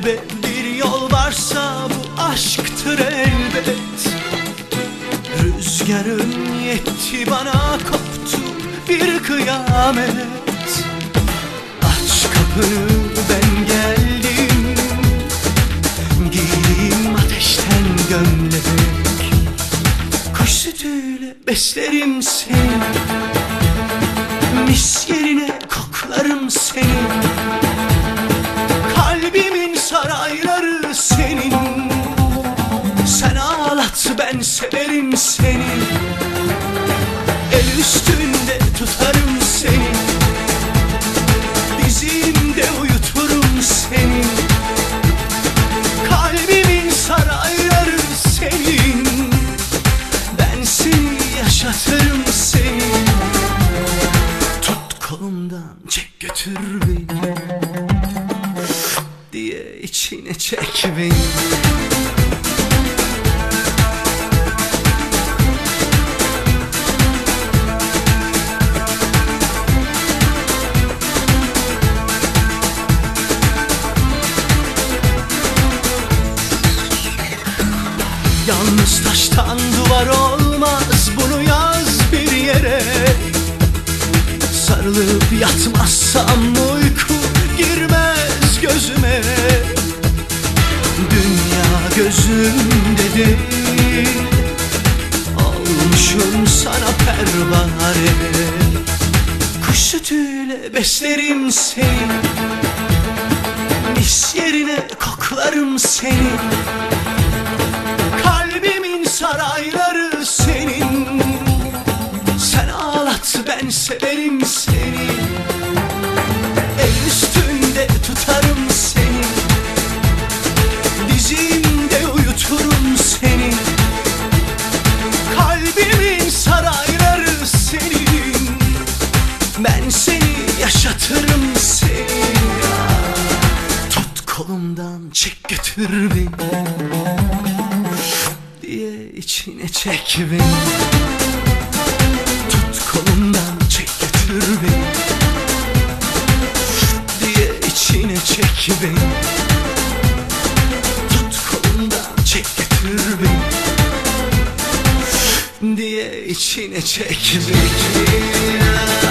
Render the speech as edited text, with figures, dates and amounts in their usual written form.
kalbe bir yol varsa bu aşktır elbet. Rüzgarın yetti bana, koptu bir kıyamet. Aç kapını, ben geldim, giyeyim ateşten gömlek. Kuş sütüyle beslerim seni, mis yerine koklarım seni. Kalbimin sarayları senin, sen ağlat ben severim seni. El üstünde tutarım seni, dizimde uyuturum seni. Kalbimin sarayları senin, ben seni yaşatırım seni. Tut kolumdan çek götür beni, diye içine çek beni. Yalnız taştan duvar olmaz, bunu yaz bir yere. Sarılıp yatmazsam uyku girmez gözüme. Dünya gözümde değil, olmuşum sana pervane. Kuş sütüyle beslerim seni, mis yerine koklarım seni. Kalbimin sarayları senin, sen ağlat ben severim seni. El üstünde tutarım seni, dizimde uyuturum seni. Kalbimin sarayları senin, ben seni yaşatırım seni. Tut kolumdan çek götür beni, diye içine çek beni. Tut kolumdan çek götür beni, diye içine çek beni. Tut kolumdan çek götür beni, diye içine çek beni.